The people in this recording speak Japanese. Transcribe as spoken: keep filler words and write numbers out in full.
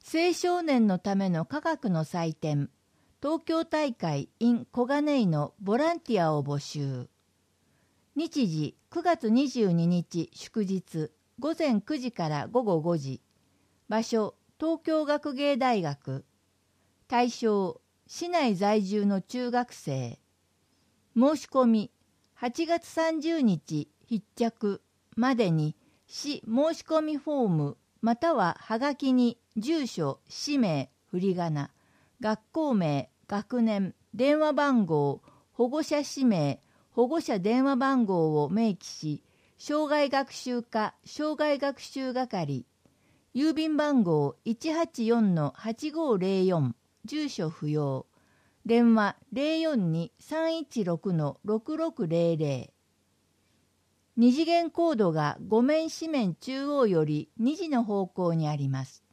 青少年のための科学の祭典、東京大会 in 小金井のボランティアを募集。日時くがつにじゅうににち祝日、午前くじから午後ごじ。場所、東京学芸大学。対象、市内在住の中学生。申し込み、はちがつさんじゅうにち必着までに市申し込みフォームまたははがきに住所、氏名、振り仮名、学校名、学年、電話番号、保護者氏名、保護者電話番号を明記し、障害学習課障害学習係、郵便番号 いちはちよんのはちごぜろよん、住所不要、電話 ゼロよんに さんいちろくのろくろくぜろぜろ。二次元コードがご面紙面中央よりにじの方向にあります。